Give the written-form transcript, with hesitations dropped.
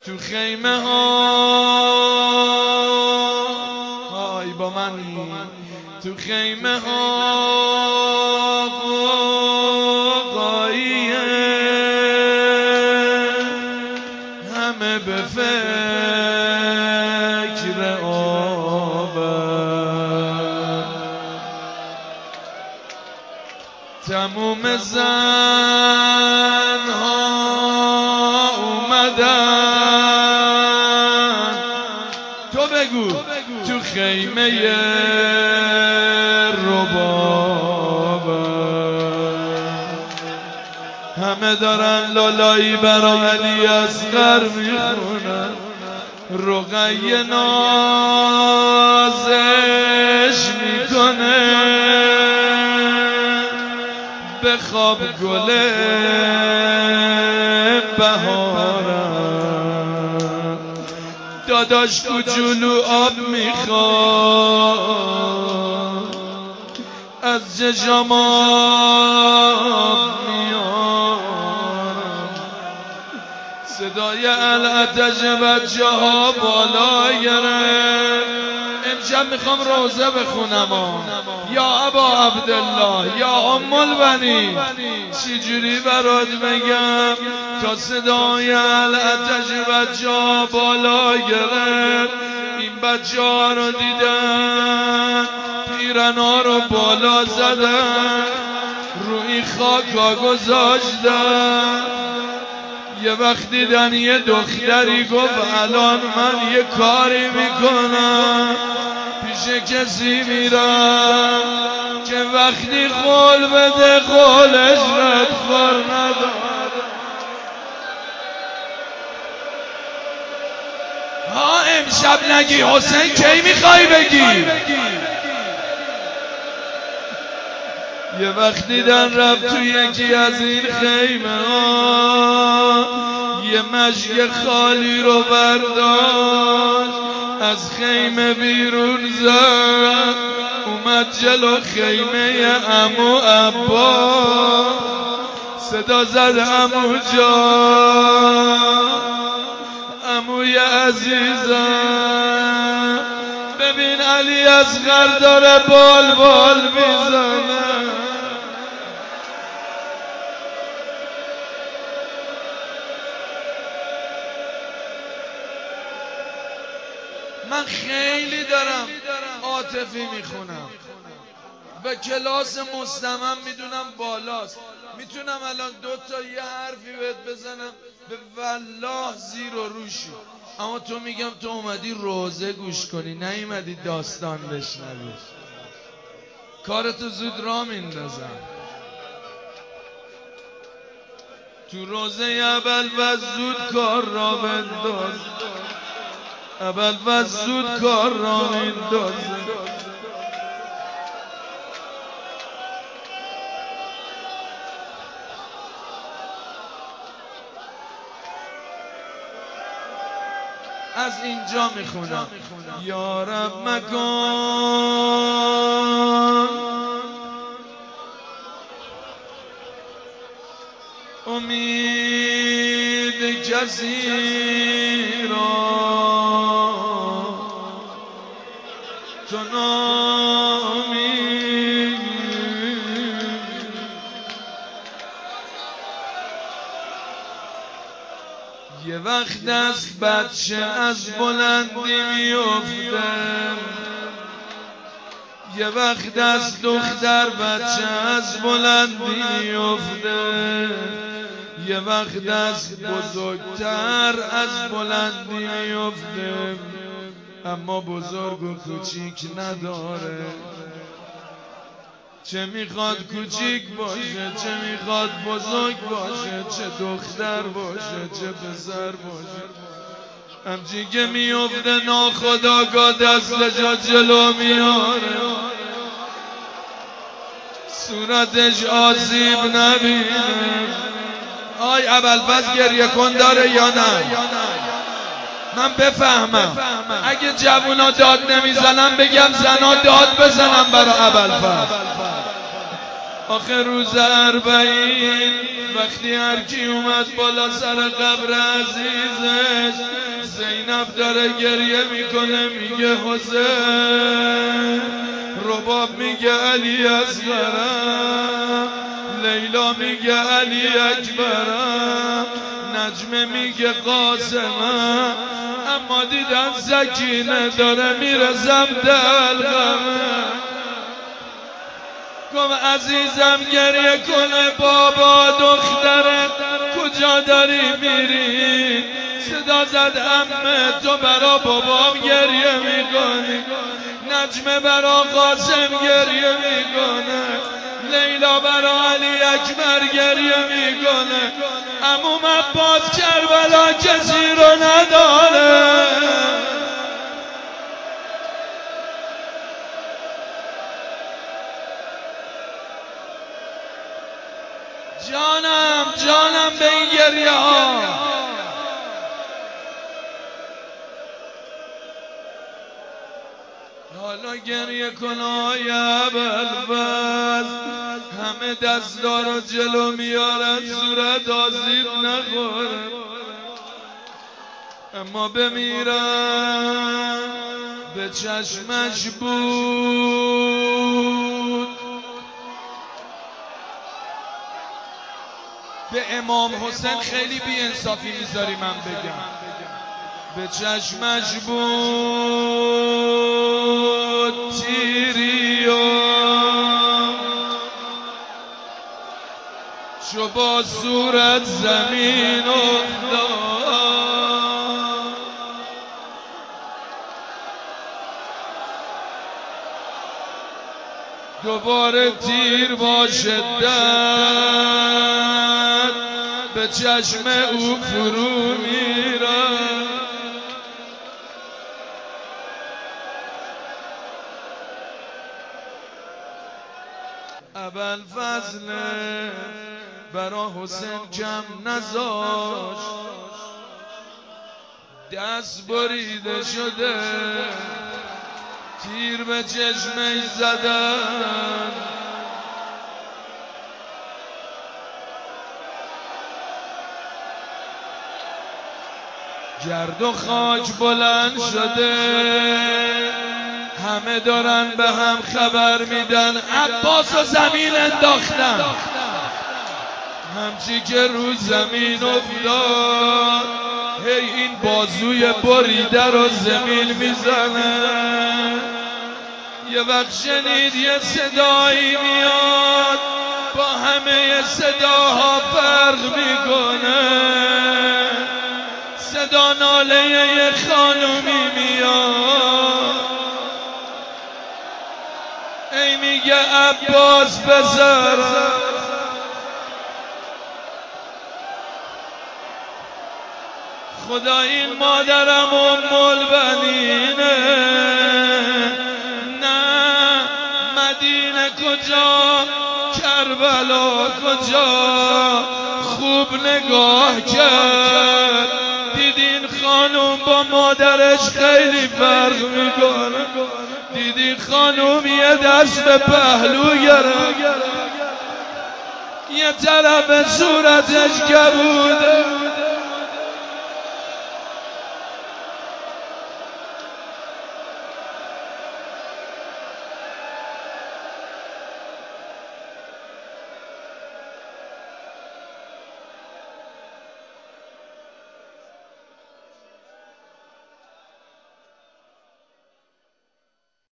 تو خیمه ها های با من تو خیمه ها قاییه همه به فکر آبن تموم زنها اومدن تو بگو تو خیمه ربابن همه دارن لالایی برا علی اصغر میخونن رقیه نازش میکنه به خواب گل بهارم داداش کوچولو آب میخواد از چشام آب میارم صدای العتش بچه ها بالا گرفت امشب میخوام روزه بخونم یا ابا عبدالله یا ام البنین چی جوری برات بگم تا صدای العتش بچه ها بالا گرفت این بچه ها رو دیدن پیرنا رو بالا زدن روی خاکا گذاشتن یه وقت دیدن یه دختری گفت الان من یه کاری میکنم پیش کسی میرم که وقتی قول بده قولش ردخور نداره ها امشب نگی حسین کی میخوای بگی یه وقت دیدن رفت تو یکی از این خیمه ها یه مشک خالی رو برداشت از خیمه بیرون زد اومد جلو خیمه عمو عباس صدا زد عمو جان عموی عزیزم ببین علی اصغر داره بال بال میزنه من خیلی دارم عاطفی میخونم و کلاس مستمم میدونم بالاست میتونم الان دوتا یه حرفی بهت بزنم به والله زیر و روشی اما تو میگم تو اومدی روزه گوش کنی نیومدی داستان بشنوی کارتو زود را میندازم تو روزه ابوالفضل زود کار را بنداز ابوالفضل زود کار را مینداز از اینجا میخونم یا رب مکن امید کسی را تو ناامید یه وقت از بچه از بلندی میفته یه وقت از دختر بچه از بلندی میفته یه وقت از بزرگتر از بلندی میفته اما بزرگ و کوچیک نداره چه میخواد کوچیک باشه چه میخواد بزرگ باشه چه دختر باشه چه پسر باشه همچین که میفته ناخداگاه دستشو جلو میاره صورتش آسیب نبینه آی ابوالفضل گریه کن داره یا نه من بفهمم اگه جوونا داد نمیزنم بگم زنا داد بزنم برای ابوالفضل آخر روز 40 وقتی هرکی اومد بالا سر قبر عزیزش، زینب داره گریه میکنه میگه حسین، رباب میگه علی اصغرم، لیلا میگه علی اکبرم، نجمه میگه قاسمم، اما دیدم سکینه داره میرسم دلغمه. گم عزیزم گریه کنه بابا دخترت کجا داری میری؟ صدا زد عمه تو برا بابام گریه میکنی، نجمه برا قاسم گریه میکنه، لیلا برا علی اکبر گریه میکنه، عموم عباس کربلا کسی رو نداره. جانم به این گریه ها. حالا گریه کن آی ابوالفضل، همه دستار رو جلو میارن صورت آسیب نخوره، اما بمیرم به چشمش بود. به امام حسین خیلی بی انصافی میذاری من بگم. به چشمش بود تیریا چو با صورت زمین افتاد، دوباره تیر با شدت به چشم او فرو میرد. ابوالفضل برا حسین کم نذاشت، دست بریده شده تیر به چشمش زدن، گرد و خاک بلند شده، همه دارن به هم خبر میدن عباس و زمین انداختن. همچی که رو زمین افتاد هی این بازوی بریده رو زمین میزنه. یه وقت شنید یه صدایی میاد با همه صداها فرق میکنه، صدا ناله یه خانومی میاد، ای میگه عباس پسرم، خدا این مادرم ام البنینه، نه مدینه کجا کربلا کجا، خوب نگاه کرد دیدین خانوم با مادرش خیلی فرق میکنه، دیدین خانوم یه دست به پهلو گرفت، یه طرف صورتش کبوده،